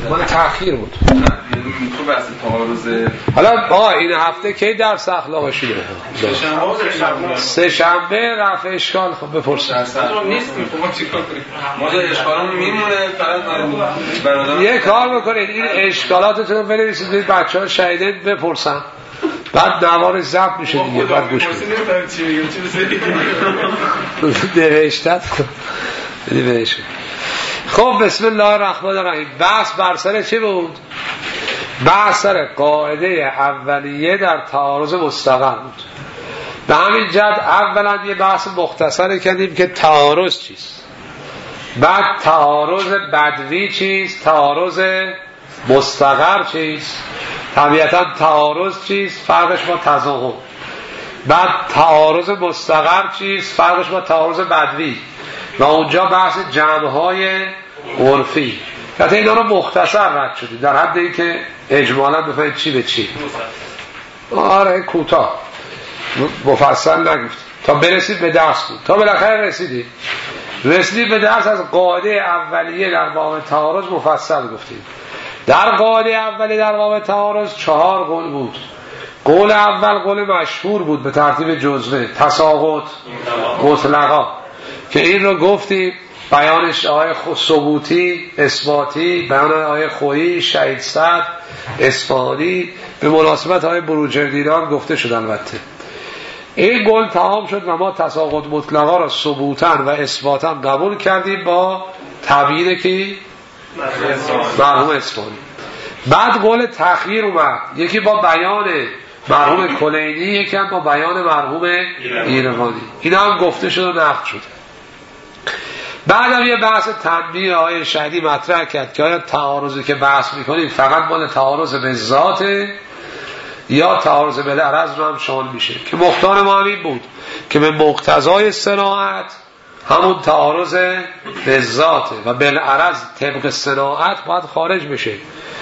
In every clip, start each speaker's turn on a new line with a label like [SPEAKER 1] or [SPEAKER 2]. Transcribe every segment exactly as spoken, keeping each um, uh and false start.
[SPEAKER 1] مال تأخیر بود.
[SPEAKER 2] تو بحث تعارض
[SPEAKER 1] حالا آقا این هفته کی درس اخلاق شده؟ سه شنبه رفع اشکال. خب بپرسید.
[SPEAKER 2] نیستیم خب ما چیکار کنیم؟ ما جای اشکالمون میمونه فقط برادر
[SPEAKER 1] یه کار بکنید این اشکالاتتون رو بنویسید بدید بچه‌ها شهیدین بپرسن. بعد نوار ضبط میشه دیگه بعد گوش کنید.
[SPEAKER 2] چی میگم چی
[SPEAKER 1] نوشتت کن. بدید بهش. خب بسم الله الرحمن الرحیم. بحث بر سر چی بود؟ بحث سر قاعده اولیه در تعارض مستقر بود. به همین جهت اولا یه بحث مختصر کردیم که تعارض چیست، بعد تعارض بدوی چیست، تعارض مستقر چیست، طبیعتا تعارض چیست، فرقش با تضاهم، بعد تعارض مستقر چیست، فرقش با تعارض بدوی، و اونجا بحث جمع‌های عرفی. حتی اینا رو مختصر رد شدیم در حد این که اجمالا بفهمید چی به چی. آره کوتاه مفصل نگفتیم تا برسید به درس بود. تا بالاخره رسیدیم رسیدیم به درس از قاعده اولیه در باب تعارض مفصل گفتیم. در قاعده اولیه در باب تعارض چهار قول بود. قول اول قول مشهور بود به ترتیب جزوه، تساقط مطلقا، که این رو گفتیم بیانش آیه ثبوتی اثباتی، بیان آیه خویی شهید صد اصفهانی به مناسبت آیه بروجردیران گفته شد. البته این قول تمام شد و ما تساقط مطلقا را ثبوتا و اثباتا قبول کردیم با تبیین که مرحوم اصفهانی. بعد قول تخییر اومد، یکی با بیان مرحوم کلینی، یکی هم با بیان مرحوم ایروانی. اینا هم گفته شد و نقد شد. بعد هم یه بحث تنبیه آیه شهیدی مطرح کرد که آیا تعارضی که بحث میکنیم فقط مال تعارض به ذاته یا تعارض به العرض رو هم شامل میشه، که مختار ما همین بود که به مقتضای صناعت همون تعارض به ذاته و به العرض طبق صناعت باید خارج بشه.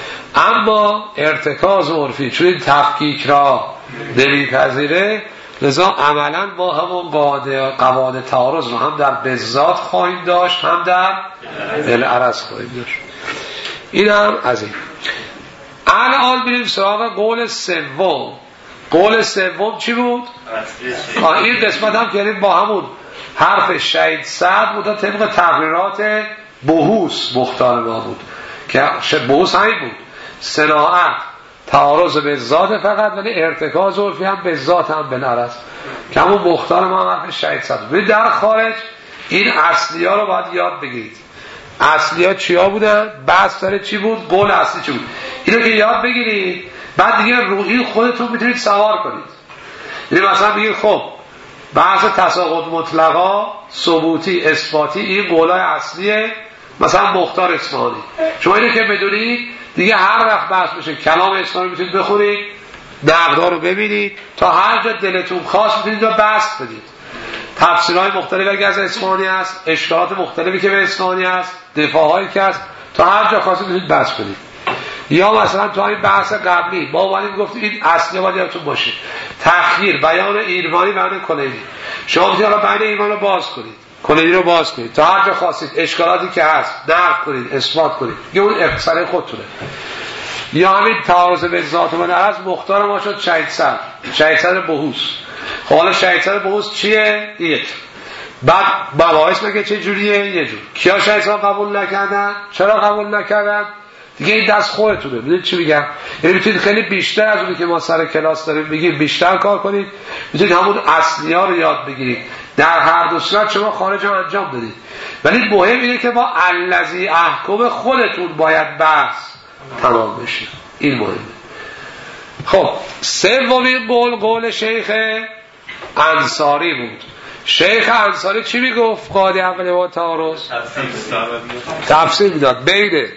[SPEAKER 1] اما ارتکاز عرفی چون این تفکیک را نمیپذیره، لذا عملا ما همون قواعد تعارض رو هم در به ذات خواهیم داشت هم در بالعرض خواهیم داشت. این هم از این. الان بریم سراغ قول سوم. قول سوم چی بود؟ این قسمت هم که با همون حرف شهید صد بود، طبق تقریرات بحوث مختار ما بود که بحوث همین بود، صناعت تعارض به ذات فقط، ولی ارتکاز عرفی هم به ذات هم بالعرض، که همون مختار ما هم حرف شهید صد. ولی در خارج این اصلی ها رو باید یاد بگیرید. اصلی ها چیا بودن؟ بحث سر چی بود؟ قول اصلی چی بود؟ اینو که یاد بگیرید بعد دیگه روحی خودتون میتونید سوار کنید. یعنی مثلا بگید خب بحث تساقط مطلقا ثبوتی اثباتی این قولای اصلیه مثلا مختار اصفهانی. شما اینو که بدونید دیگه هر وقت بحث بشه کلام اصفهانی میتونید بخونید، نقدها رو ببینید، تا هر جا دلتون خواست میتونید رو بحث بدید. تفسیرهای مختلفی که از اصفهانی هست، اشکالات مختلفی که به اصفهانی هست، دفاعهایی که هست، تا هر جا خواستید میتونید بحث بدید. یا مثلا تو این بحث قبلی ما اومدیم گفتیم این اصلی باید یادتون باشه، تخییر بیان ایروانی بیان کلینی، شما میتونید بیان ایروانی رو باز کنید، کلینی رو باز کنید، تا هر جا خواستید اشکالاتی که هست نقد کنید، اثبات کنید، یه اون اقتصاد خودتونه. یا همین تعارض به ذات و العرض مختار ما شد شهید صد، شهید صد بحوث. خب حالا شهید صد بحوث چیه؟ یک. بعد مباحث مگه چه جوریه؟ یه جور. کیا شهید صد قبول نکردن؟ چرا قبول نکردن؟ دیگه این دست خودتونه. میدونید چی میگم؟ یعنی میتونید خیلی بیشتر از اونی که ما سر کلاس داریم بگیم بیشتر کار کنید، میتونید همون اصلی ها رو یاد بگیرید. در هر دو صورت شما خارج رو انجام دادید، ولی مهم اینه که با الذی احکم خودتون باید بحث تمام بشه. این مهمه. خب سومین قول قول شیخ انصاری بود. شیخ انصاری چی میگفت؟ قاعده اولیه با تعارض تفسیر میداد بینه.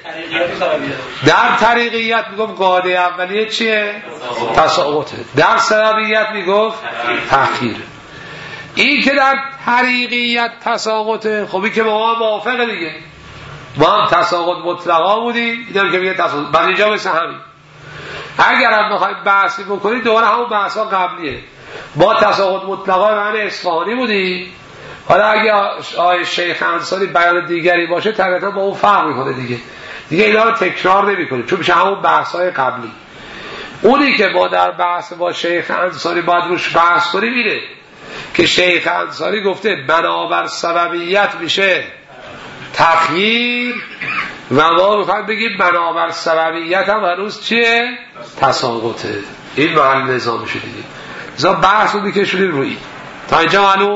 [SPEAKER 1] در طریقیت میگفت قاعده اولیه چیه؟ تساقطه. در سببیت میگفت تخییر. این که در طریقیت تساقطه، خب این که ما هم موافقه دیگه، ما هم تساقط مطلقا بودیم، این هم که میگه تساقط. بعد اینجا مثل همین اگر هم بخوایم بحثی بکنید دوباره همون بحثا قبلیه. ما تساقط مطلقا معنی اصفهانی بودیم، حالا اگه آیه شیخ انصاری بیان دیگری باشه طبعا با اون فرق میکنه دیگه. دیگه اینا رو تکرار نمی کنیم چون میشه همون بحث های قبلی. اونی که ما در بحث با شیخ انصاری باید روش بحث کنیم اینه که شیخ انصاری گفته بنابر سببیت میشه تخییر و ما میخوایم بگیم بنابر سببیت هم هنوز چیه؟ تساقطه. این محل نظام میشه دیگه. ازا بحث رو بکشونیم روی تا اینجا منو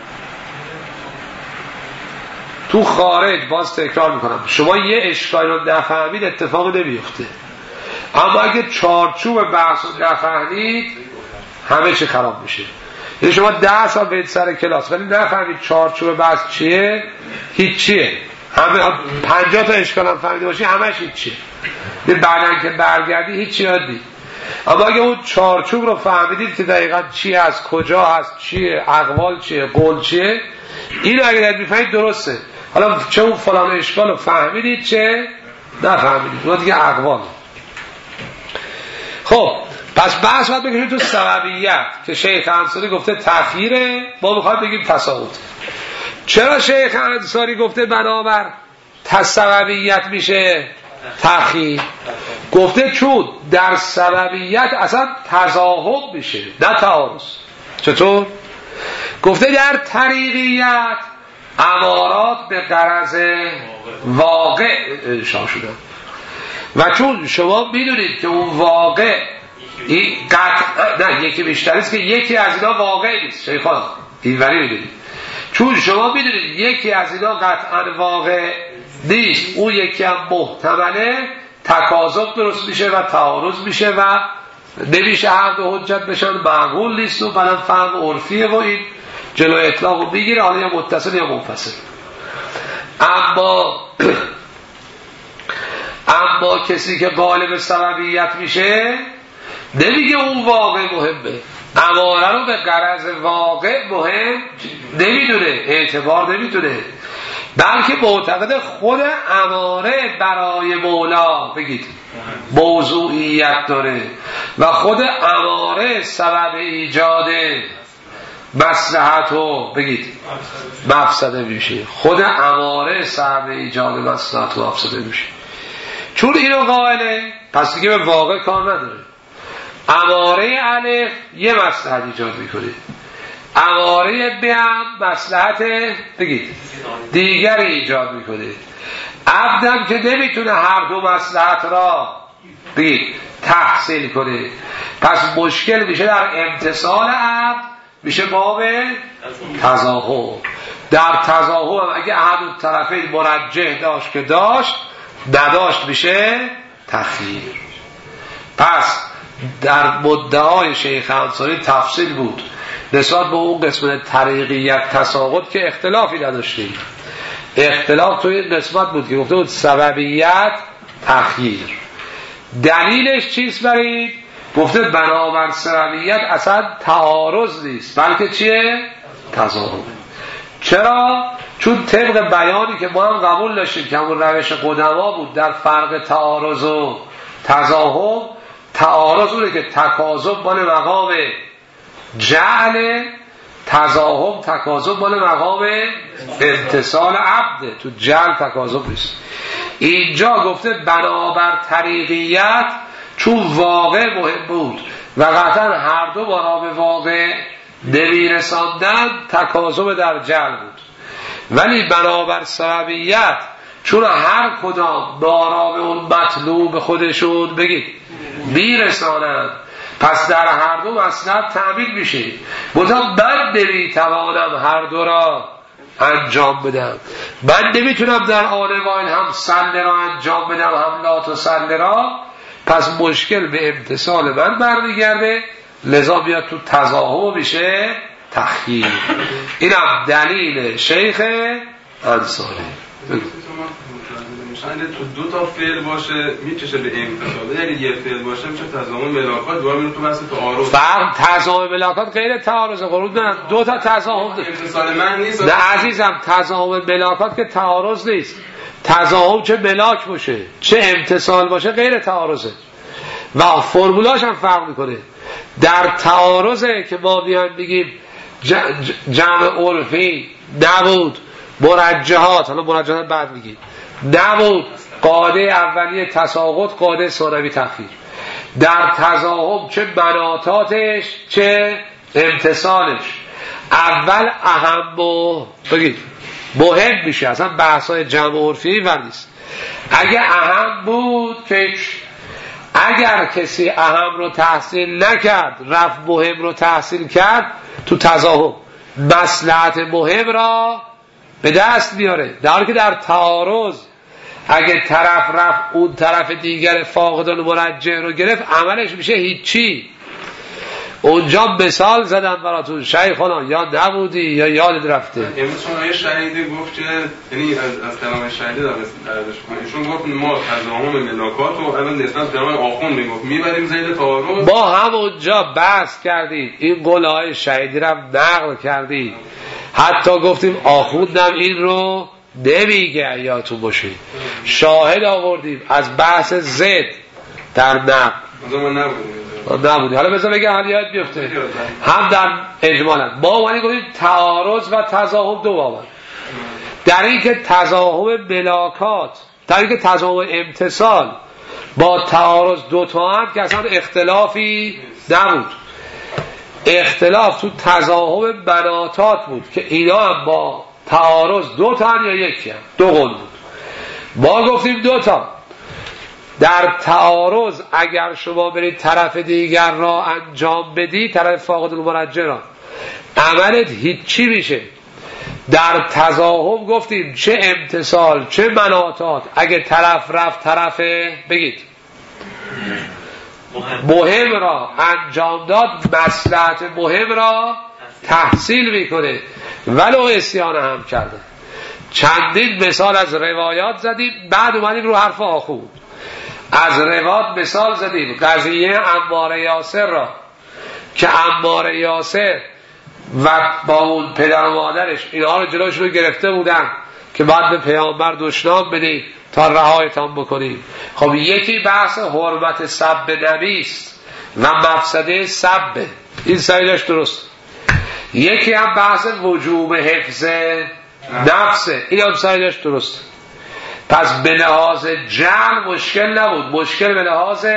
[SPEAKER 1] تو خارج باز تکرار میکنم شما یه اشکال رو نفهمید اتفاق نمیفته، اما اگه چارچوب بحث رو نفهمید همه چی خراب میشه. یعنی شما ده سال برید سر کلاس ولی نفهمید چارچوب بحث چیه هیچ چیه، همه پنجاه تا اشکال هم فهمیده باشی همش هیچ چیه، بعدن که برگردی هیچ چی یادی. اما اگه اون چارچوب رو فهمیدید که دقیقا چی هست کجا هست چیه اقوال چیه قول چیه، این رو اگه میفهمید درسته. حالا چه اون فلان اشکال رو فهمیدید چه نفهمیدید اون دیگه اقوال. خب پس بحث باید بگیم تو سببیت که شیخ انصاری گفته تخییره، ما میخوایم بگیم تساقط. چرا شیخ انصاری گفته بنابر سببیت میشه تخییر؟ گفته چون در سببیت اصلا تضاهم میشه نه تعارض. چطور؟ گفته در طریقیت امارات به غرض واقع انشاء شده و چون شما میدونید که اون واقع این قطع نه یکی بیشتریست که یکی از اینا واقع نیست شیخان اینوری میدونید، چون شما میدونید یکی از اینا قطعا واقع نیست اون یکی هم محتمله تکاذب درست میشه و تعارض میشه و نمیشه عقد و حجت بشن معقول نیست و بعدم فهم عرفیه و این جلو اطلاق رو میگیره حالا یا متصل یا منفصل. اما اما کسی که قالب سببیت میشه نمیگه اون واقع مهمه، اماره رو به غرض واقع مهم نمیدونه اعتبار نمیدونه، بلکه معتقد خود اماره برای مولا بگید موضوعیت داره و خود اماره سبب ایجاد مصلحت رو بگید مفسده میشه، خود اماره سبب ایجاد مصلحت و مفسده میشه. چون اینو قائله پس دیگه به واقع کار نداره. اماره الف یه مصلحت ایجاد میکنه، اماره ب هم مصلحت بگید دیگری ایجاد میکنه. عبدم که نمیتونه هر دو مصلحت را بگید تحصیل کنه پس مشکل میشه در امتصال عبد، میشه باب تضاهم. در تضاهم اگه احد الطرفین مرجح داشت که داشت نداشت میشه تخییر. پس در مدعای شیخ انصاری تفصیل بود نسبت به اون قسمت طریقیت تساقط که اختلافی نداشتیم، اختلاف توی نسبت بود که گفته بود سببیت تخییر. دلیلش چیست برید؟ گفته بنابر سببیت اصلا تعارض نیست بلکه چیه؟ تضاهم. چرا؟ چون طبق بیانی که ما هم قبول داشتیم که همون روش قدما بود در فرق تعارض و تضاهم، تعارض اونه که تکاذب مال مقام جعل، تضاهم تکاذب مال مقام امتصال عبد، تو جعل تکاذب نیست. اینجا گفته بنابر طریقیت چون واقع مهم بود و قطعا هر دو بارا به واقع نمیرساندن تکاذب در جعل بود، ولی بنابر سببیت چون هر کدام بارا به اون مطلوب خودشون بگید میرسانند پس در هر دو مصلحت تعمیل میشه. بودم من نمیتوانم هر دو را انجام بدم، من نمیتونم در آن واحد هم سله را انجام بدم هم لات و سله را، پس مشکل به امتصال من برمیگرده لذا بیاد تو تضاهم میشه تخییر. اینم دلیل شیخ انصاری.
[SPEAKER 2] اگه تو دو تا فعل باشه میکشه به امتصال، اگه یه فعل باشه میشه تضاهم ملاکات دوباره میره تو بحث تعارض.
[SPEAKER 1] فرق تضاهم ملاکات غیر تعارض قرود نه، دو تا تضاهم
[SPEAKER 2] امتصال من نیست.
[SPEAKER 1] نه عزیزم تضاهم ملاکات که تعارض نیست، تضاهم چه ملاک باشه چه امتصال باشه غیر تعارضه و فرمولاش هم فرق میکنه. در تعارضه که ما بیان بگیم جمع عرفی نبود مرجحات، حالا مرجحات بعد میگیم نبود قاعده اولیه تساقط، قاعده ثانوی تأخیر. در تضاهم چه بناتاتش چه امتصالش اول اهم و بگید مهم میشه. اصلا بحثای جمع عرفی ور نیست. اگه اهم بود که اگر کسی اهم رو تحصیل نکرد رفت مهم رو تحصیل کرد تو تضاهم مصلحت مهم را به دست میاره، در حالی که در تعارض اگه طرف رفت اون طرف دیگر فاقد المرجح رو گرفت عملش میشه هیچی. اونجا مثال زدن براتون شیخانا یا نبودی یا یادت رفته.
[SPEAKER 2] امروز چون آیه شهیدی گفت که یعنی از از کلام شهیدی دارم استفاده کنم. ایشون گفت ما تضاهم ملاکات و الان نسبت به آخوند میگفت میبریم زید تعارض.
[SPEAKER 1] با همونجا بحث کردیم این قول آیه شهیدی رو نقل کردیم، حتی گفتیم آخوندم این رو نمیگه یادتون باشه. شاهد آوردیم از بحث زد در نقل نبودی. حالا بذار بگم حالا یاد بیفته. هم در اجمالا ما اومدیم گفتیم تعارض و تضاهم دو بابن. در این که تضاهم ملاکات، در این که تضاهم امتصال با تعارض دو تا هم که اصلا اختلافی نبود. اختلاف تو تضاهم بناتات بود که اینا هم با تعارض دو تا هم یا یکی هم دو قول بود. ما گفتیم دو تا. در تعارض اگر شما برید طرف دیگر را انجام بدی، طرف فاقد المرجح را، عملت هیچی میشه. در تضاهم گفتیم چه امتصال چه مناطات اگه طرف رفت طرف بگید مهم را انجام داد مصلحت مهم را تحصیل میکنه ولو اسیان هم کرده. چندین مثال از روایات زدیم، بعد اومدیم رو حرف آخوند. از روایات مثال زدیم قضیه عمار یاسر را که عمار یاسر و با اون پدر و مادرش اینها رو جلوش رو گرفته بودن که بعد به پیامبر دشنام بدید تا رهایتان بکنیم. خب یکی بحث حرمت سب نبی است و مفسده سب، این سایدش درست. یکی هم بحث وجوب حفظ نفسه، این هم سایدش درست. پس به لحاظ جعل مشکل نبود، مشکل به لحاظ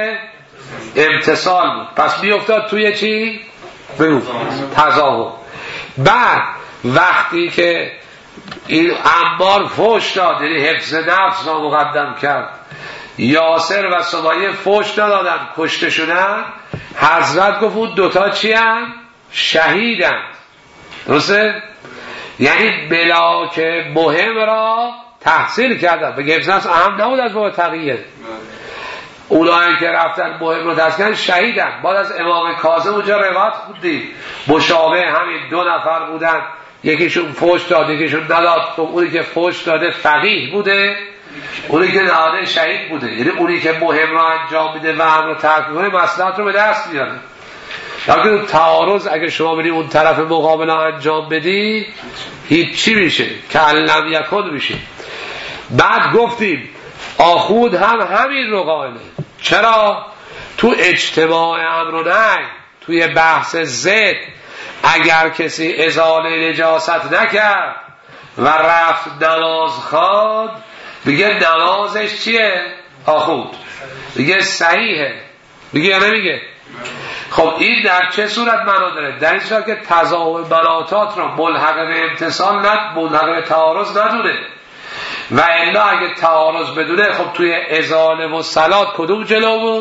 [SPEAKER 1] امتصال بود. پس می افتاد توی چی؟ بگو تضاهم. بعد وقتی که این عمار فوش داد، یعنی حفظ نفس را مقدم کرد، یاسر و سمایه فوش دادن کشته شدن، حضرت گفت اون دوتا چی هم؟ شهیدن. درسته؟ یعنی بلاک مهم را تحصیل کردن. به حفظ نفس اهم نبود از باب تغییر. اونایی که رفتن مهم رو تحصیل کردن شهیدن. بعد از امام کاظم اونجا روایت بودیم مشابه همین دو نفر بودن، یکیشون فوش داد یکیشون نداد. خب اونی که فوش داده فقیه بوده، اونی که نداده شهید بوده. یعنی اونی که مهم رو انجام میده و هم رو ترک میکنه مصلحت رو به دست میاره. لیکن تعارض اگه شما بری اون طرف مقابل انجام بدی هیچی میشه که علم یکن میشه. بعد گفتیم آخوند هم همین رو قائله. چرا؟ تو اجتماع امر و نهی، توی بحث زد، اگر کسی ازاله نجاست نکرد و رفت نماز خواند، بگه نمازش چیه؟ آخوند بگه صحیحه، بگه یا نمیگه؟ خب این در چه صورت معنا داره؟ در این صورت که تضاهم بناتات را ملحق به امتصال ند ملحق به تعارض ندونه. و الا اگه تعارض بدونه، خب توی ازاله و صلات کدوم جلو بود؟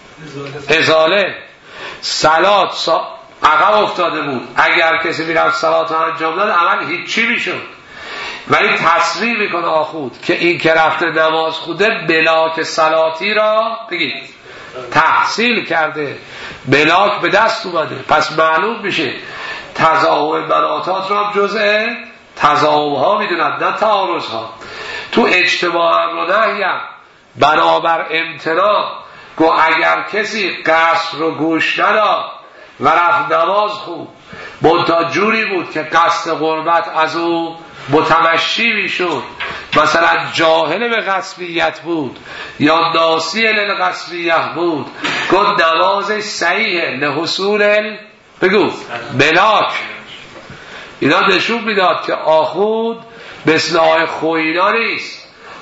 [SPEAKER 1] ازاله. صلات سا... عقب افتاده بود. اگر کسی میرفت صلات رو انجام داد عمل هیچی میشد. ولی تصریح میکنه آخوند که این که رفته نماز خونده بلاک صلاتی را بگید تحصیل کرده، بلاک به دست اومده. پس معلوم میشه تضاهم بناتات را جزء تضاهم ها میدونن، نه تعارض ها. تو اجتماع امر و نهی هم بنابر امتناع گو اگر کسی قصد رو گوش نداد و رفت نماز خوب منتها جوری بود که قصد قربت از او متمشی میشد، مثلا جاهل به قصبیت بود یا ناسی للقصبیه بود، گفت نمازش صحیحه لحصول بگو بلاک. اینا نشون میداد که آخوند مثل آقای خوینا نیست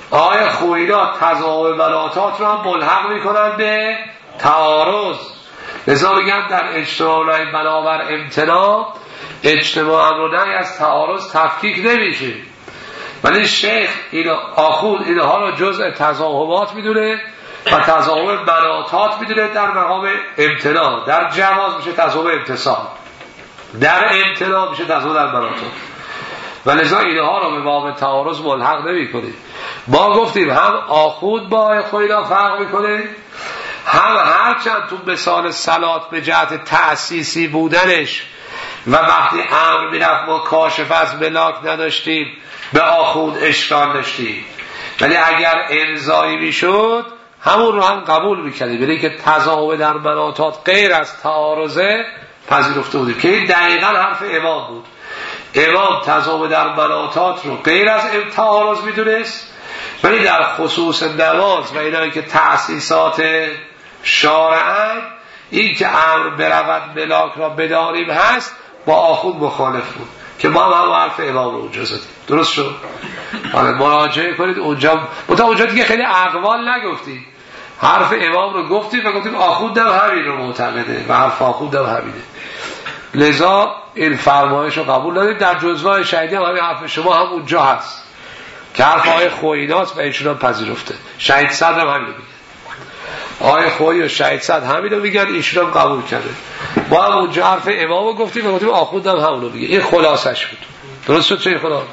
[SPEAKER 1] آقای خوینا تضاهم بناتات رو هم ملحق میکنن به تعارض. لذا میگن در اجتماع بنابر امتناع، اجتماع امر و نهی از تعارض تفکیک نمیشه. ولی شیخ اینا آخوند اینها رو جزء تضاهمات میدونه و تضاهم بناتات میدونه در مقام امتناع. در جواز میشه تضاهم امتصال، در امتناع میشه تضاهم در بناتات. و لذا اینها رو به باب تعارض ملحق نمی کنید. ما گفتیم هم آخوند با خوینا فرق میکنه، هم هرچند تو مثال صلات به جهت تأسیسی بودنش و وقتی امر میرفت ما کاشف از ملاک نداشتیم به آخوند اشکال داشتیم، ولی اگر امضایی میشد همون رو هم قبول میکردیم، یعنی که تضاهم در بناتات غیر از تعارضه پذیرفته بودیم که این دقیقا حرف امام بود. امام تضاهم در بناتات رو غیر از تعارض میدونست، ولی در خصوص نماز و اینایی که تأسیسات شارعن، این که امر برود ملاک را بداریم هست، با آخوند مخالف بود که ما هم, هم حرف امام رو اونجا زدیم. درست شد؟ حالا مراجعه کنید اونجا. متا اونجا دیگه خیلی اقوال نگفتیم، حرف امام رو گفتیم و گفتیم آخوند هم همین رو معتقده و حرف آخوند هم همینه. لذا این فرمایش رو قبول دارید. در جزوه شهیدی هم همین حرف شما هم اونجا هست که حرف آقای خوییناست و ایشون هم پذیرفته. شهید صدر هم همین رو میگه، آقای خویی و شهید صدر همین رو میگن، ایشون هم قبول کرده. ما هم اونجا حرف امام رو گفتیم و گفتیم آخوند هم همون رو میگه. این خلاصش بود. درست شد؟ چه خلاص؟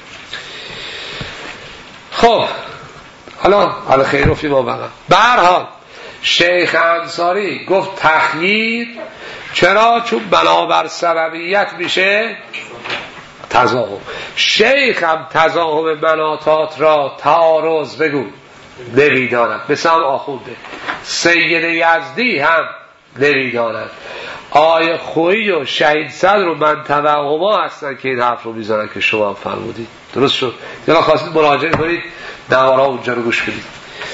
[SPEAKER 1] خب حالا حالا خیر رفتی با بقیه. به هر حال شیخ انصاری گفت تخییر. چرا؟ چون بنابر سببیت میشه تضاهم. شیخ هم تضاهم بناتات را تعارض بگو نمیداند، مثل هم آخونده. سید یزدی هم نمیداند. آیه خویی و شهید صدر و منطقه هما هستن که این حرف رو میزنن که شما فرمودید. درست شد؟ یلا خواستید مراجعه کنید، نوارا اونجا رو گوش کنید.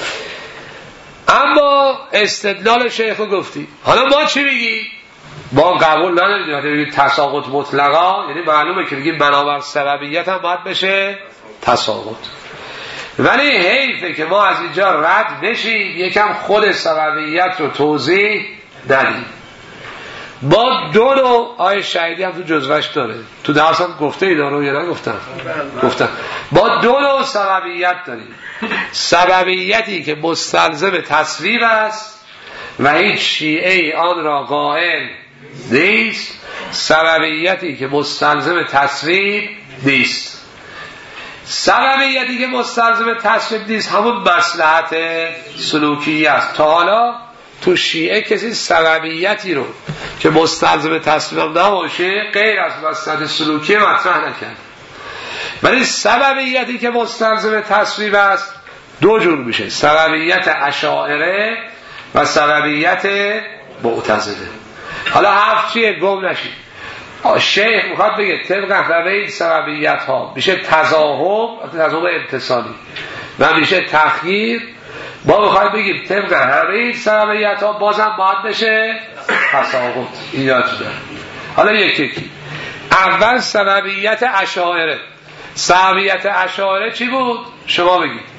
[SPEAKER 1] اما استدلال شیخ رو گفتی. حالا ما چی میگی؟ ما قبول نداریم بگیم تساقط مطلقا، یعنی معلومه که بگیم بنابر سببیت هم باید بشه تساقط. ولی حیفه که ما از اینجا رد نشیم یکم خود سببیت رو توضیح ندیم. با دو نوع آیه شهیدی هم تو جزوش داره، تو درس هم گفته ای داره یا نگفتم؟ گفتم با دو نوع سببیت داریم. سببیتی که مستلزم تصویب است و هیچ شیعه آن را قائل نیست، سببیتی که مستلزم تصویب نیست. سببیتی که مستلزم تصویب نیست همون مصلحت سلوکی است. تا حالا تو شیعه کسی سببیتی رو که مستلزم تصویب نباشه غیر از مصلحت سلوکی مطرح نکرد. ولی سببیتی که مستلزم تصویب است دو جور میشه، سببیت اشاعره و سببیت معتزله. حالا حرف چیه؟ گم نشید. شیخ میخواد بگه طبق همه این سببیت ها میشه تضاهم، تضاهم امتصالی و میشه تخییر. ما میخوایم بگیم طبق همه این سببیت ها بازم باید بشه تساقط. اینا چیه؟ حالا یکی یکی. اول سببیت اشاعره. سببیت اشاعره چی بود؟ شما بگید.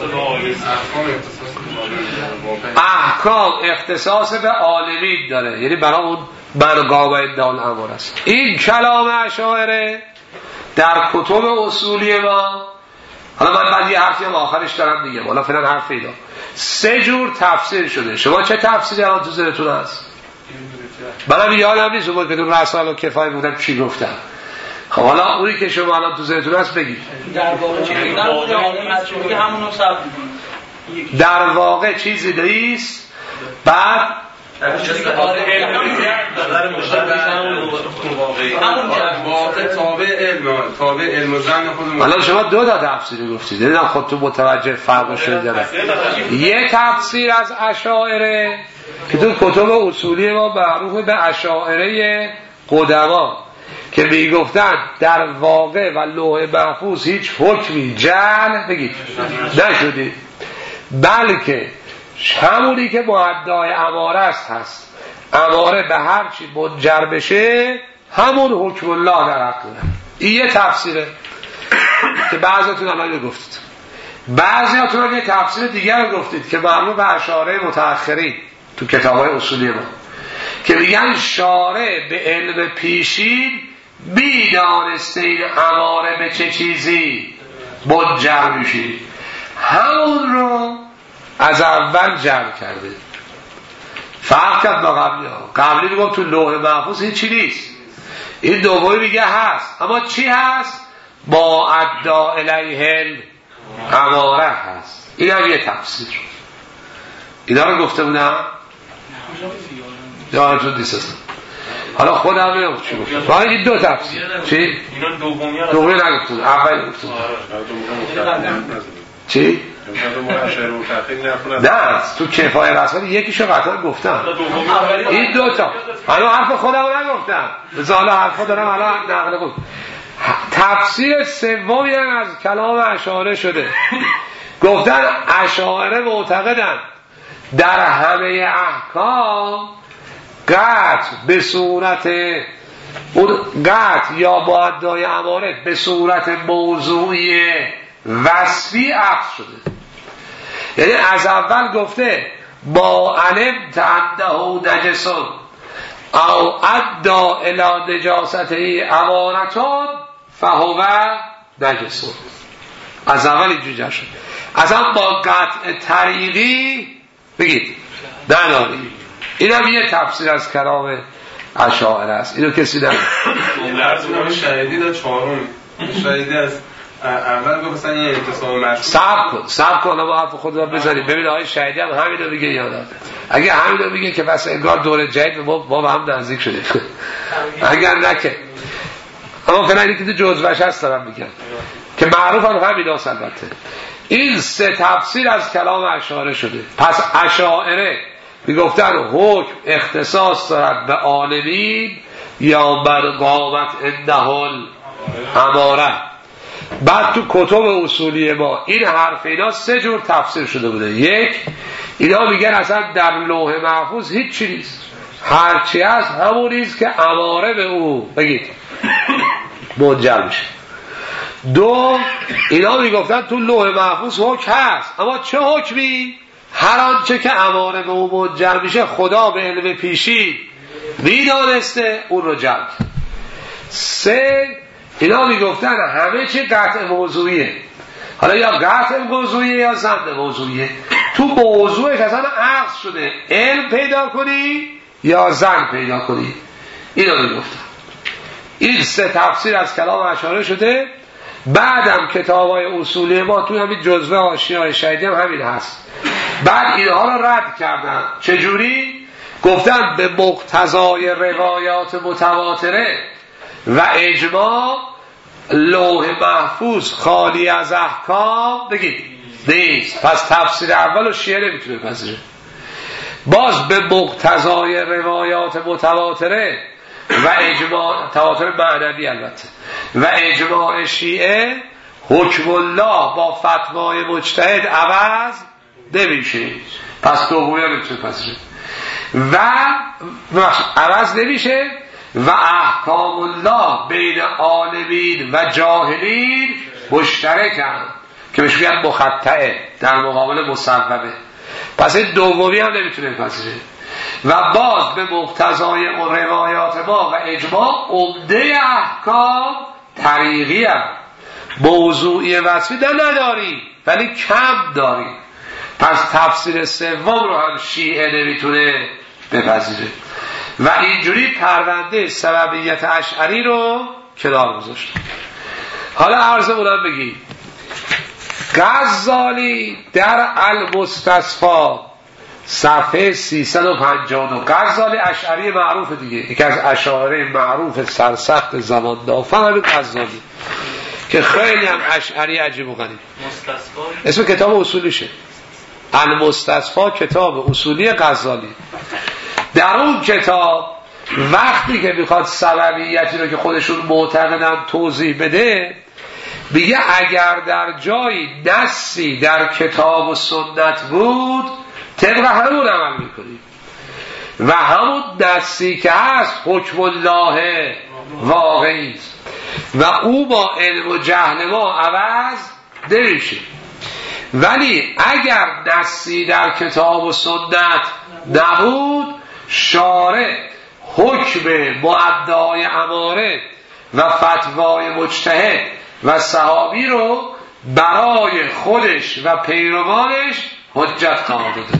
[SPEAKER 1] احکام اختصاص به عالمین داره، یعنی برای اون برگاه ادعای امر است. این کلام اشاعره در کتب اصولی ما، حالا من بعد یه حرفی هم آخرش دارم دیگه، حالا فعلا حرف اینا سه جور تفسیر شده. شما چه تفسیری الان تو ذهنتون هست؟ منم یادم نیست اون که تو رسائل و کفایه بودم چی گفتم. خب حالا اونی که شما الان تو ذهنتون هست بگید.
[SPEAKER 3] در واقع چیزی همونو ثبت می‌کنه.
[SPEAKER 1] در واقع چیزی نیست. بعد الان شما دو تا تفسیر گفتید، دیدم خودتون متوجه فرق شده. یه تفسیر از اشاعره که تو کتب اصولی ما معروف به اشاعره قدما که میگفتن در واقع و لوح محفوظ هیچ حکمی جعل بگید نشده، بلکه همونی که معدای اماره است هست، اماره به هر چی منجر بشه همون حکم الله در عقله. این یه تفسیره که بعضتون الان گفتید. بعضی ها تو یه تفسیر دیگر رو گفتید که مربوط به اشاعره متأخرین تو کتاب‌های اصولی ما که میگن شارع به علم پیشین میدانسته این اماره به چه چیزی منجر میشید، همون رو از اول جمع کرده. فرق کرد با قبلی ها. قبلی میگم تو لوح محفوظ هیچی نیست، این دومی میگه هست، اما چی هست؟ با ادعا الیه اماره هست. این هم یه تفسیر. اینا رو گفته بودم یادتون نیست. حالا خودم نمیدونم چی گفتم. با این دو تفسیر چی؟
[SPEAKER 2] اینا دومی رو
[SPEAKER 1] دومی نگفتم، اول گفتم. چی؟ نه تو کفایه رسالی یکیشو قطعا گفتم. این دوتا حالا حرف خودم رو نگفتم، حالا حرف دارم حالا نقل بود. تفسیر سومی هم از کلام اشاعره شده. گفتن اشاعره معتقدن در همه احکام قطع به صورت قطع یا با ادعای اماره به صورت موضوعی وصفی عقد شده. یعنی از اول گفته با علم تعنده نجسون او ادعا الی نجاسته امارتون فهو نجسون. از اول اینجوری جا شد. اصلا با قطع طریقی بگید نداریم. این هم یه تفسیر از کلام اشاعره است. اینو کسی نداره.
[SPEAKER 2] لازم شهیدی در چهارم شهیدی از اول گفت مثلا یه اتصال مشروع
[SPEAKER 1] صبر کن صبر کن با حرف خود رو بزنید. ببین آقای شهیدی هم همین رو میگه یادم. اگه همین رو میگه که بس انگار دوره جدید ما با هم نزدیک شده. اگر نکه اما فعلا اینی که تو جزوش هست دارم میگم که معروف هم همین هست. البته این سه تفسیر از کلام اشاعره شده. پس اشاعره میگفتن حکم اختصاص دارد به عالمین یا بر قامت اندهل اماره. بعد تو کتب اصولی ما این حرف اینا سه جور تفسیر شده بوده. یک، اینا میگن اصلا در لوح محفوظ هیچ چی نیست، هرچی هست همونیست که اماره به او بگید منجر میشه. دو، اینا میگفتن تو لوح محفوظ حکم هست، اما چه حکمی؟ هر آنچه که اماره به او منجر میشه خدا به علم پیشی میدانسته اون رو جمع. سه، اینا میگفتن همه چی قطع موضوعیه. حالا یا قطع موضوعیه یا ضمن موضوعیه. تو موضوعش اصلا عقد شده علم پیدا کنی یا ضمن پیدا کنی. اینا میگفتن. این سه تفسیر از کلام اشاعره شده. بعدم کتابای اصولی ما توی همین جزوه حاشیه‌های شهیدی هم همین هست. بعد اینها رو رد کردن. چجوری؟ گفتن به مقتضای روایات متواتره و اجماع لوح محفوظ خالی از احکام بگید نیست. پس تفسیر اول و شیعه نمیتونه پذیره. باز به مقتضای روایات متواتره و اجماع تواتر معنوی البته و اجماع شیعه حکم الله با فتوای مجتهد عوض نمیشه. پس دومی نمیتونه پذیره و عوض نمیشه و احکام الله بین عالمین و جاهلین مشترکن که بهش میگن مخطئه در مقابل مصوبه. پس این دومی هم نمیتونه پذیره. و باز به مقتضای روایات ما و اجماع عمده احکام طریقی هم موضوعی وصفی در نداری ولی کم داری. پس تفسیر سوم رو هم شیعه نمیتونه بپذیره و اینجوری پرونده سببیت اشعری رو کنار گذاشت. حالا عرضمونم بگی غزالی در المستصفا صفحه سیصد و پنجاه و دو. غزالی اشعری معروف دیگه، یکی از اشاعره معروف سرسخت زمان دافع همین غزالی که خیلی هم اشعری عجیب و غریب. اسم کتاب اصولیشه المستصفا، کتاب اصولی غزالی. در اون کتاب وقتی که میخواد سببیتی رو که خودشون معتقدن توضیح بده میگه اگر در جایی نصی در کتاب و سنت بود طبق همون عمل میکنیم و همون نصی که هست حکم الله واقعی و او با علم و جهل ما عوض نمیشه. ولی اگر نصی در کتاب و سنت نبود، شارع حکم مؤدای اماره و فتوای مجتهد و صحابی رو برای خودش و پیروانش حجت قرار داده.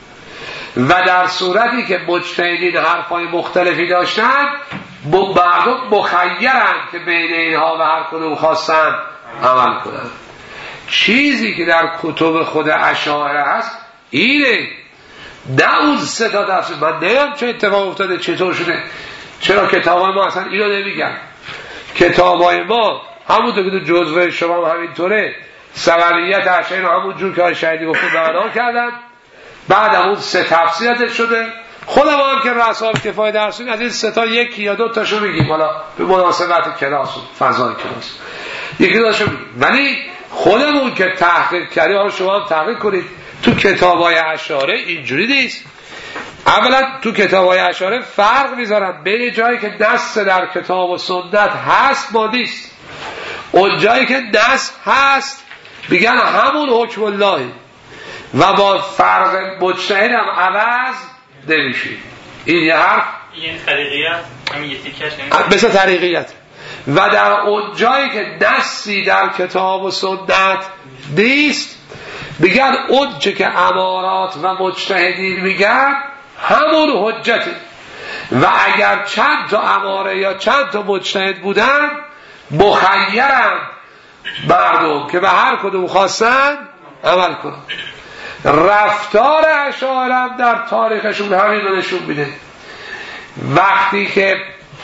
[SPEAKER 1] و در صورتی که مجتهدین حرفای مختلفی داشتن، مردم مخیرن که بین اینها و هر کدوم خواستن عمل کنن. چیزی که در کتب خود اشاعره هست اینه، نه اون سه تا تفسیر. من نمیدونم چه اتفاق افتاده، چطور شده، چرا کتابای ما اصلا اینو نمیگن. کتابای ما همونطور که تو جزوه شما هم همینطوره، سببیت اشعری رو همون جور که شهیدی گفته بیان کردن، بعد اون سه تفسیر شده. خودم هم که رسال کفایه درسون از این سه تا یکی یا دو تاشو میگیم، حالا به مناسبت کلاس و فضای کلاس یکی دو تاشو میگیم. ولی خودمون که تحقیق کردیم، حالا شما هم تحقیق کنید، تو کتابای اشاعره اینجوری نیست. اولا تو کتابای اشاعره فرق میذارن بین جایی که دست در کتاب و سنت هست با نیست. اون جایی که دست هست میگن همون حکم الله و با فرق مجتهد هم عوض نمیشه. این یه حرف،
[SPEAKER 3] این طریقیت همین یه تیکش
[SPEAKER 1] مثل طریقیت. و در اون جایی که دستی در کتاب و سنت نیست، میگن اون چه که امارات و مجتهدین میگن همون حجته. و اگر چند تا اماره یا چند تا مجتهد بودن، مخیرن مردم که به هر کدوم خواستن عمل کنن. رفتار اشاعره در تاریخشون همین رو نشون میده. وقتی که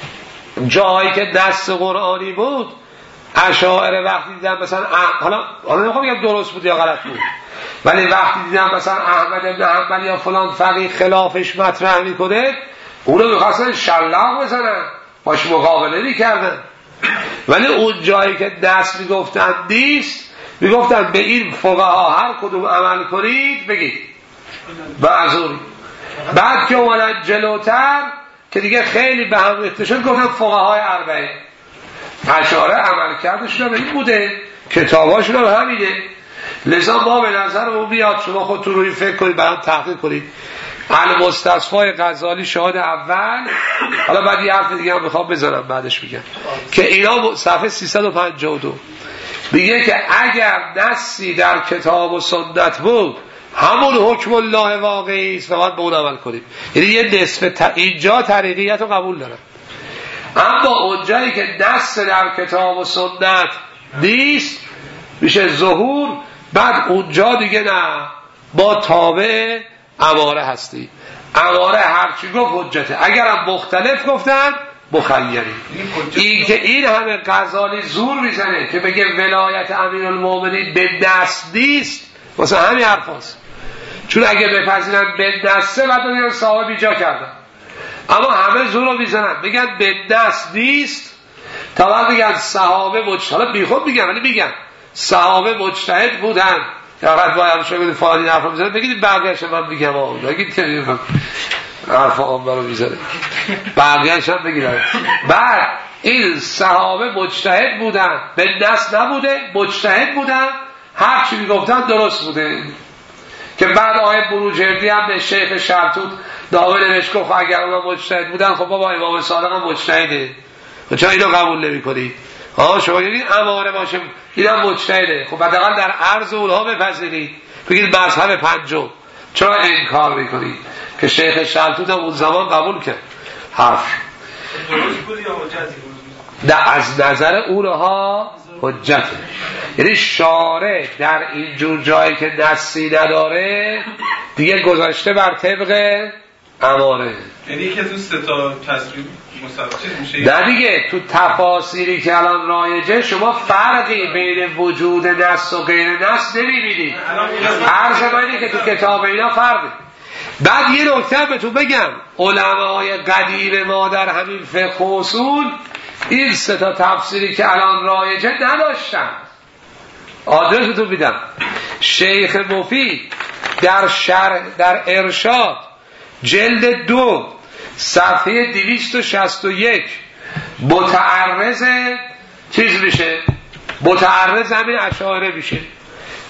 [SPEAKER 1] جایی که دست قرآنی بود، اشاعره وقتی دیدن مثلا اح... حالا حالا نمیخوام بگم درست بود یا غلط بود، ولی وقتی دیدن مثلا احمد بن حنبل یا فلان فقیه خلافش مطرح میکنه، اونو میخواستن شلاق بزنن، باش مقابله میکردن. ولی اون جایی که دست میگفتن نیست، میگفتن به این فقها هر کدوم عمل کنید بگید معذوری. بعد که اومدن جلوتر که دیگه خیلی به هم ریخته شد، گفتن فقهای اربعه. اشاعره عمل کردشون این بوده، کتاباشون هم همینه. لذا ما به نظرمون بیاد، شما خودتون روی فکر کنید، بعد تحقیق کنید. المستصفای غزالی شاهد اول. حالا بعد یه حرف دیگه هم میخوام بزنم بعدش میگم که اینا صفحه سیصد و پنجاه و دو میگه که اگر نصی در کتاب و سنت بود، همون حکم الله واقعی است و باید به اون عمل کنیم. یعنی یه نصف ت... اینجا طریقیت رو قبول دارن، اما اونجایی که نص در کتاب و سنت نیست میشه ظهور. بعد اونجا دیگه نه، با تابع اماره هستی. اماره هرچی گفت حجته، اگرم مختلف گفتن مخیری. این که این همه غزالی زور میزنه که بگه ولایت امیرالمومنین به دست نیست، واسه همین حرف هست. چون اگه بپذیرن به دسته، بعد بگن صحابه بیجا کردن. اما همه زور رو میزنن بگن به دست نیست، تا بعد بگن صحابه مجتهد. حالا بیخود میگن، ولی میگن صحابه مجتهد بودن. یا بعد باید شما بگید فلانی حرف رو میزنن، بگید بقیه‌اش من میگم آقا، بگید که میگم حرف آقا رو میزنه، بقیه‌اش هم بگید. بعد این صحابه مجتهد بودن، به دست نبوده، مجتهد بودن، هر چی میگفتن درست بوده. که بعد آقای بروجردی هم به شیخ شلتوت داوود نوشت گفت اگر اونا مجتهد بودن، خب بابا امام صادق هم مجتهده، چرا اینو قبول نمی‌کنی؟ ها شما یعنی اماره باشه اینم مجتهده، خب حداقل در عرض اونها بپذیرید، بگید مذهب پنجم، چرا انکار می‌کنید؟ که شیخ شلتوت هم اون زمان قبول کرد حرف. در از نظر اونها حجته. یعنی شارع در اینجور جایی که نصی نداره دیگه گذاشته بر طبق اماره.
[SPEAKER 2] یعنی که تو سه تا تصریح مصوب میشه.
[SPEAKER 1] نه دیگه، تو تفاسیری که الان رایجه شما فرقی بین وجود نص و غیر نص نمیبینید. عرض اینه که تو کتاب اینا فرقی. بعد یه نکته بهتون بگم، علمای قدیم ما در همین فقه و اصول این سه تا تفسیری که الان رایجه نداشتن. آدرستون میدم، شیخ مفید در شرح در ارشاد جلد دو صفحه دویست و شصت و یک متعرض چیز میشه، متعرض همین اشاعره میشه.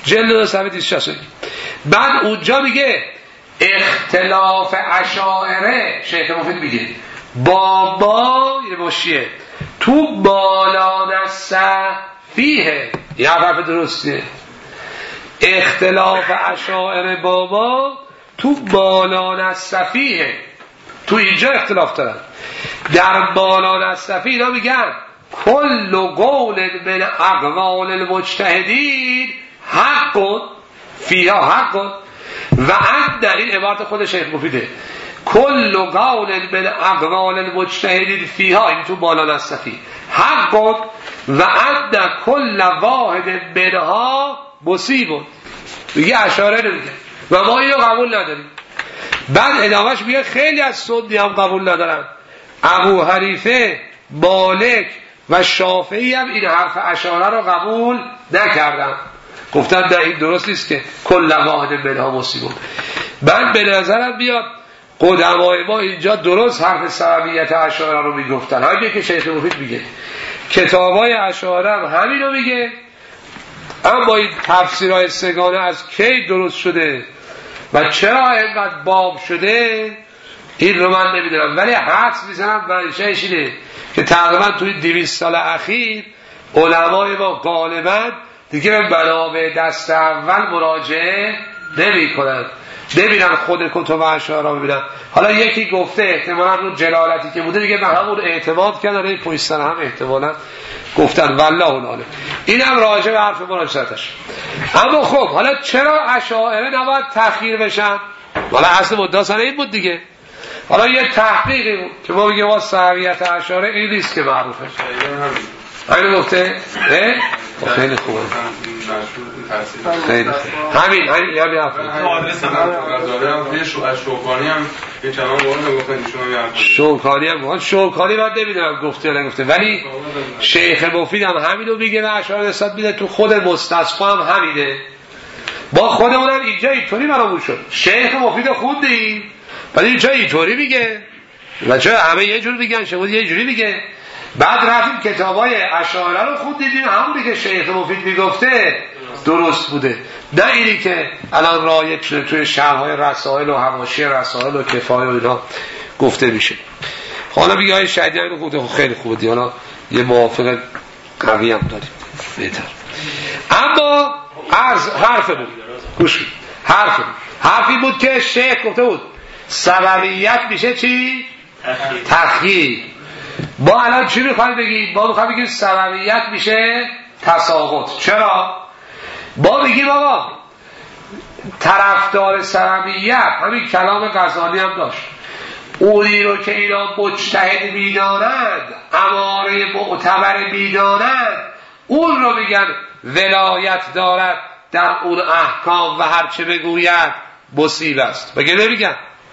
[SPEAKER 1] جلد دو صفحه دویست و شصت و یک. بعد اونجا میگه اختلاف اشاعره، شیخ مفید میگه با ما یه باشیه تو بالا نسته فیه، یه حرف درسته. اختلاف اشاعره با ما تو بالا نسته فیه، تو اینجا اختلاف دارن. در بالا نسته فیه اینا میگن کل قول من اقوال المجتهدین حق فیها حق و ان، در این عبارت خود شیخ مفیده، کل قول من اقوال المجتهدین فیها، این تو بالا نستفی حق و ان کل واحد منها مصیب. میگه اشاره نمیگه و ما اینو قبول نداریم. بعد ادامهش میگه خیلی از سنی هم قبول ندارن، ابو حنیفه، مالک و شافعی هم این حرف اشاره رو قبول نکردن، گفتن نه این درست نیست که کل واحد منها مصیب. من به نظرم بیاد قدمای ما اینجا درست حرف سببیت اشاره رو میگفتن، همین که شیخ مفید میگه. کتابای اشاره هم همین رو میگه، اما این تفسیرهای سگانه از کی درست شده و چرا اینقدر باب شده این رو من نمیدونم، ولی حدس میزنم برایشش اینه که تقریبا توی دویست سال اخیر علمای ما غالبا دیگه به منابع دست اول مراجعه نمی کنن، نمیرن خود کتب اشعار رو ببینن. حالا یکی گفته احتمالا رو جلالتی که بوده دیگه به همون اعتماد کردن، این پویستن هم احتمالا گفتن والله العالم. این هم راجع به حرف مراجعتش. اما خب حالا چرا اشاعره نباید تأخیر بشن؟ حالا اصل مدعا سر این بود دیگه. حالا یه تحقیقی بود که ما بگیم ما سعویت اشاعره این نیست که معروفه. همین گفته؟ اه؟ خیلی خوبه. خیلی همین همین یا بیا
[SPEAKER 2] شوکانی هم یه چند بار گفتن ایشون هم
[SPEAKER 1] شوکانی هم گفت شوکانی من نمیدونم گفته یا نگفته، ولی شیخ مفید هم همینو میگه و اشعار نسبت میده، تو خود مستصفا هم همینه. با خودمون هم اینجا اینطوری برامون شد، شیخ مفید خوندیم ولی اینجا اینطوری میگه و چرا همه یه جور میگن شما یه جوری میگه. بعد رفتیم کتابای اشاعره رو خوندیم، همونی که شیخ مفید میگفته درست بوده، نه اینی که الان رایج شده توی شرح‌های رسائل و حواشی رسائل و کفایه و اینا گفته میشه. حالا میگه های شهیدی رو گفته خیلی خوبه، حالا یه موافق قوی هم داریم بهتر. اما عرض حرف بود، گوش حرف بود. حرفی بود که شیخ گفته بود سببیت میشه چی؟ تخییر. ما الان چی میخوایم بگیم؟ ما میخوایم بگیم سببیت میشه تساقط. چرا؟ ما میگیم آقا طرفدار سببیت همین کلام غزالی هم داشت، اونی رو که اینا مجتهد میدانند، اماره معتبر میدانند، اون رو میگن ولایت دارد در اون احکام و هرچه بگوید مصیب است. بگه نمیگن،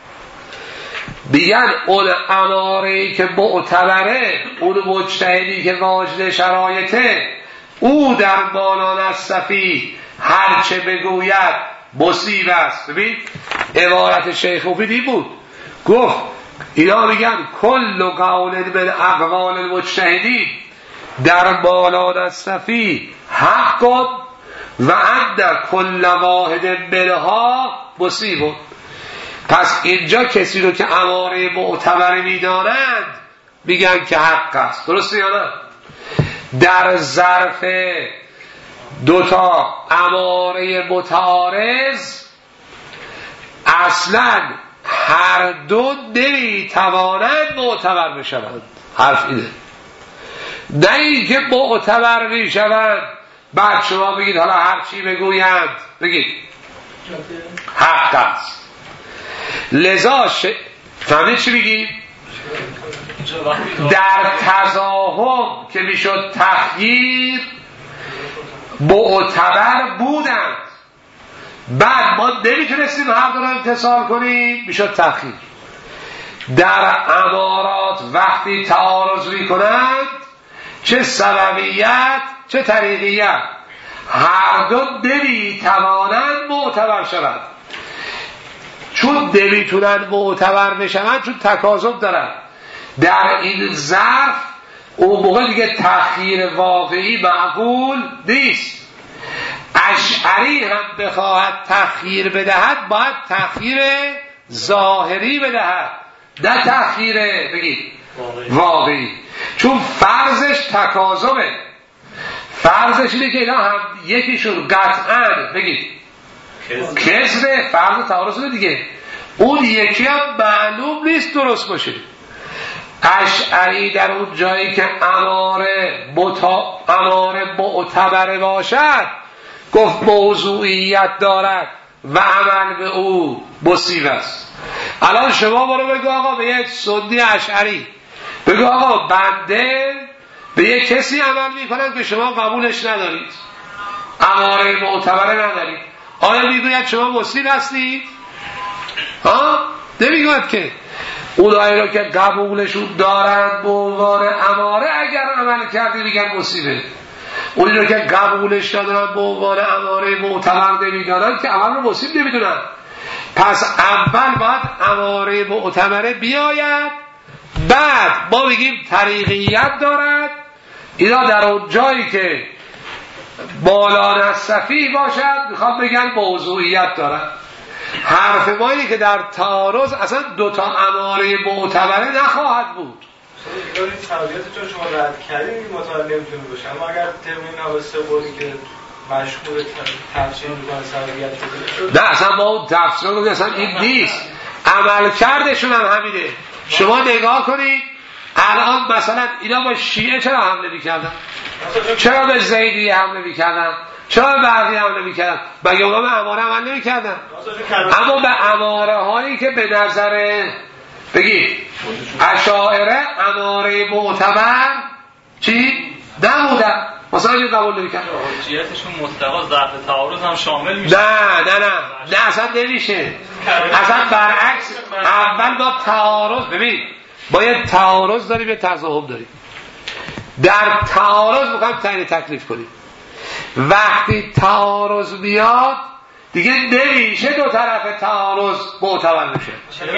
[SPEAKER 1] میگن اون اماره‌ای که معتبره، اون مجتهدی که واجد شرایطه، او در بالا نستفی هرچه بگوید مصیب است. ببین عبارت شیخ مفیدی بود، گفت اینا میگن کل قول من اقوال المجتهدین در بالا نستفی حق و ان کل واحد منها مصیب. پس اینجا کسی رو که اماره معتبر میدانند میگن که حق است، درسته یا نه؟ در ظرف دوتا اماره متعارض اصلا هر دو نمیتوانند معتبر بشوند. حرف اینه، نه این که معتبر میشوند بعد شما بگید حالا هر چی بگویند بگید حق است. لذا ش... فهمید چی بگیم؟ در تضاهم که میشد تخییر معتبر بودند، بعد ما نمیتونستیم هر دو رو امتصال کنیم میشد تخییر. در امارات وقتی تعارض میکنند، چه سببیت چه طریقیت، هر دو نمیتوانند معتبر شوند. چون نمیتونن معتبر بشن، چون تکاذب دارن، در این ظرف اون موقع دیگه تخییر واقعی معقول نیست. اشعری هم بخواهد تخییر بدهد باید تخییر ظاهری بدهد، نه تخییر بگید واقعی. چون فرضش تکاذبه، فرضش اینه که اینا هم یکیشون قطعاً بگید کذبه، فرض تعارض دیگه، اون یکی هم معلوم نیست درست باشه. اشعری در اون جایی که اماره متا... اماره معتبره باشد گفت موضوعیت دارد و عمل به او مصیب است. الان شما برو بگو آقا به یک سنی اشعری بگو آقا بنده به یک کسی عمل میکنم که شما قبولش ندارید، اماره معتبره ندارید، آیا میگوید شما مصیب هستید؟ ها؟ نمیگوید که. اونایی رو که قبولشون دارن به عنوان اماره اگر عمل کردی میگن مصیبه، اونی رو که قبولش ندارن به عنوان اماره معتبر نمیدارن که عمل رو مصیب نمیدونن. پس اول باید اماره معتبره بیاید، بعد ما بگیم طریقیت دارد. اینا در اون جایی که بالا نصفی باشد میخواد بگن موضوعیت دارد. حرف ما اینه که در تعارض اصلا دوتا اماره معتبره نخواهد بود.
[SPEAKER 4] این تعریفاتو شما رد کردین مطالعه نمیتونه باشه، اما اگر ترمین حواسه بودی که مشمول تفسیر میکنه سببیت بده،
[SPEAKER 1] نه اصلا ما اون تفسیر رو اصلا این نیست، عمل کردشون هم همینه. شما نگاه کنید الان مثلا اینا با شیعه چرا حمله میکردن؟ چرا به زیدی حمله میکردن؟ چرا به بعضی حمله میکردن؟ مگه اونا به اماره عمل نمیکردن؟ اما به اماره هایی که به نظر بگید اشاعره اماره معتبر چی؟ نبودن، مثلا این قبول نمیکردن.
[SPEAKER 3] حجیتشون مستقا ضعف تعارض هم شامل میشه.
[SPEAKER 1] نه نه نه نه اصلا نمیشه، اصلا برعکس. اول با تعارض ببین باید تعارض داریم یه تضاهم داریم. در تعارض میخوایم تعیین تکلیف کنیم. وقتی تعارض میاد دیگه نمیشه دو طرف تعارض معتبر میشه.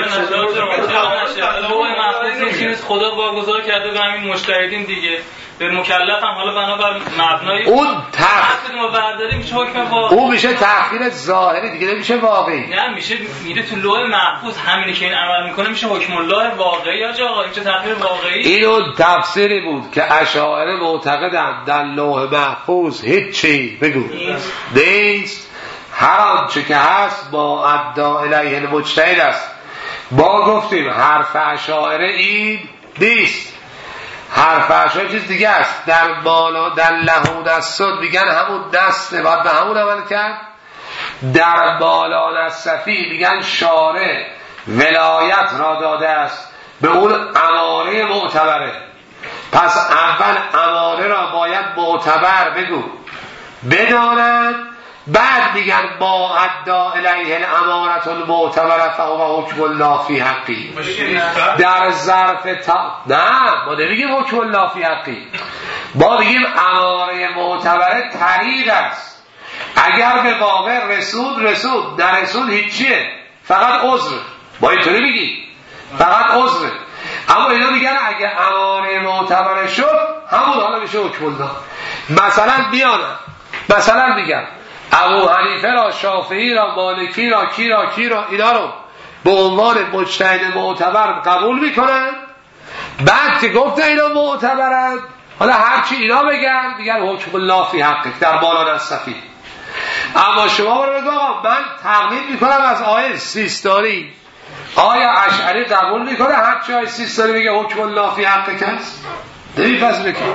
[SPEAKER 3] خدا واگذار کرده به همین مجتهدین دیگه، به مکلف هم حالا بنابر مبنای
[SPEAKER 1] اون تخ...
[SPEAKER 3] ما برداریم میشه حکم واقعی،
[SPEAKER 1] اون میشه تخییر ظاهری دیگه، نمیشه واقعی.
[SPEAKER 3] نه میشه میره تو لوح محفوظ، همینی که این عمل میکنه میشه حکم الله واقعی. آقا این چه تخییر واقعی؟
[SPEAKER 1] این اون تفسیری بود که اشاعره معتقدند در لوح محفوظ هیچی بگو نیست، هر آنچه که هست با ادعا الیه المجتهد است. ما گفتیم حرف اشاعره این نیست، حرف اشاعره چیز دیگه است. در بالا در لهون السن میگن همون دسته باید به همون عمل کرد. در بالا نصفی میگن شارع ولایت را داده است به اون اماره معتبره. پس اول اماره را باید معتبر بگو بدانند، بعد میگن با ادعا الیه الامارة المعتبره فهو حکم الله فی حقی. در ظرف تا نه ما نمیگیم حکم الله فی حقی، ما میگیم اماره معتبره طریق است. اگر به واقع رسول رسول در رسول هیچیه، فقط عذر. با اینطوری میگیم فقط عذر. اما اینا میگن اگه اماره معتبره شد همون حالا میشه حکم الله. مثلا بیانم مثلا میگن ابو حنیفه را، شافعی را، مالکی را، کی را کی را اینا رو به عنوان مجتهد معتبر قبول میکنن. بعد که گفته اینا معتبرند حالا هرچی اینا بگن میگن حکم الله فی حقه در بالا نصفی. اما شما رو بگو آقا من تقلید میکنم از آیه سیستانی، آیا اشعری قبول میکنه هرچی آیه سیستانی میگه حکم الله فی حقه کس؟ نمیپذیره که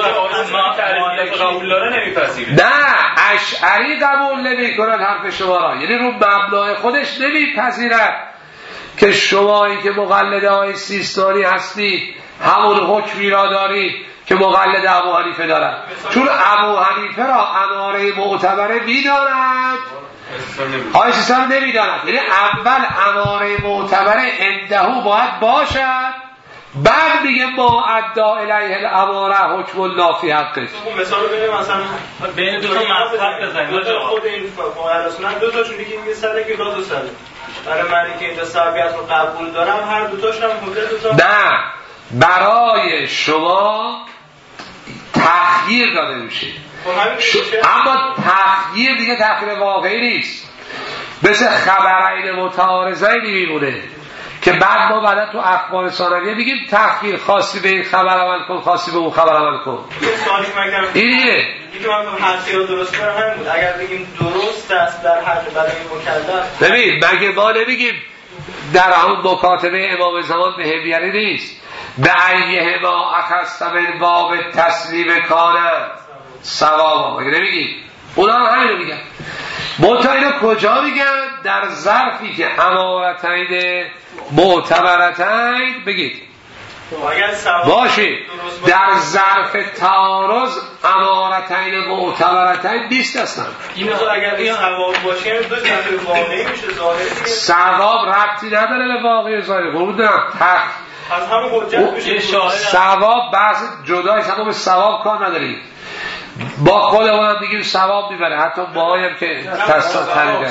[SPEAKER 1] نه اشعری قبول نمیکنه حرف شما را، یعنی رو مبنای خودش نمیپذیرد که شمایی که مقلد آیه سیستانی هستی همون حکمی را داری که مقلد ابو حنیفه دارد. چون ابو حنیفه را اماره معتبره میداند، آیه سیستانی نمیداند. یعنی اول اماره معتبره اندهو باید باشد، بعد میگه ما ادعا الیه الاماره حکم الله فی حقه.
[SPEAKER 4] مثلا ببینیم مثلا
[SPEAKER 3] بین دو تا مذهب بزنیم
[SPEAKER 4] خود این فقهای سنت دو تاشون دیگه میگه سره که دو تا سره. برای معنی که اینجا صحابیت رو قبول دارم هر دو تاشون هم حجت دو تا.
[SPEAKER 1] نه برای شما تخییر داده میشه. اما تخییر دیگه تخییر واقعی نیست، مثل خبرین متعارضین میمونه که بعد ما بعدا تو اخبار ثانویه میگیم تخییر، خاصی به این خبر عمل کن، خاصی به اون خبر عمل کن. اینیه
[SPEAKER 4] که من حرفی رو درست کنم همین بود. اگر بگیم درست است در حق برای مکلف،
[SPEAKER 1] ببین مگه ما نمیگیم در همون مکاتبه امام زمان به همیاری نیست به ایه ما اخست من باب تسلیم کانه ثواب، مگه نمیگیم؟ اونا هم همین رو میگن. منتها اینا کجا میگن؟ در ظرفی که امارتین معتبرتین بگید باشه، در ظرف تعارض امارتین معتبرتین بیست هستن.
[SPEAKER 4] این اگر این ثواب باشه دو تا واقعی میشه، ظاهری
[SPEAKER 1] ثواب ربطی نداره به واقعی ظاهری. قربون دارم تق
[SPEAKER 4] از همون حجت میشه شاهد.
[SPEAKER 1] ثواب بحث جداست، اما به ثواب کار نداریم. با خودمون هم میگیم ثواب میبره، حتی باهایم که تصادف تنید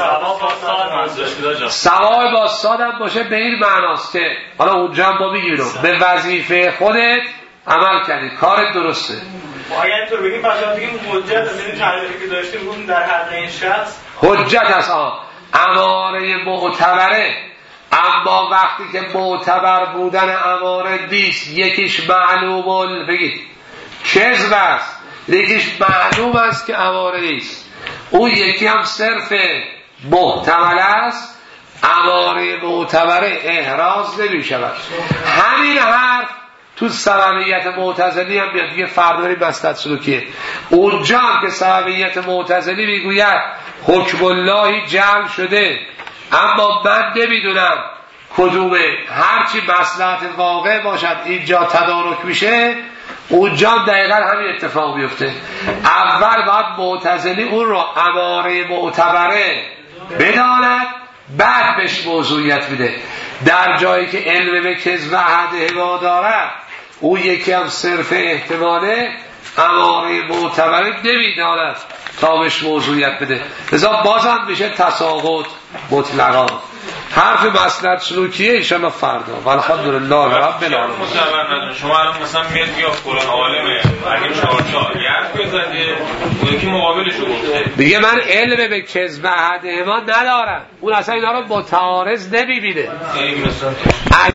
[SPEAKER 1] ثواب با ساد هم باشه به این معناست که حالا اونجا هم با میگیم به وظیفه خودت عمل کردی، کارت درسته.
[SPEAKER 4] اگر اینطور بگیم پس هم بگیم حجت از این تعریفی که داشتیم بگیم در حق این شخص
[SPEAKER 1] حجت از آن اماره معتبره. اما وقتی که معتبر بودن اماره نیست، یکیش معلوم بگید کذب است، یکیش معلوم است که اماره نیست، اون یکی هم صرف محتمل است، اماره معتبره احراز نمی شود. همین حرف تو سببیت معتزلی هم بیاد دیگه، فرداری بستت سلوکیه. اونجا هم که سببیت معتزلی میگوید حکم اللهی جمع شده اما من نمیدونم کدومه، هرچی مصلحت واقع باشد اینجا تدارک میشه، اونجا دقیقا همین اتفاق بیفته. اول باید معتزلی اون رو اماره معتبره بداند، بعد بهش موضوعیت میده. در جایی که علم به کذب عهد ما دارد، اون یکی هم صرف احتماله، اماره معتبره نمیداند تا بهش موضوعیت بده. لذا بازم میشه تساقط مطلقا. حرف مسند سلوکیه ایشالا فردا والحمدلله رب العالمین.
[SPEAKER 2] شما الان مثلا میاد بیا فلان عالمه اگه چهارتا یه بزنه اون یکی مقابلشو گفته
[SPEAKER 1] دیگه من علم به کذب عهد ما ندارم، اون اصلا اینا رو متعارض نمیبینه.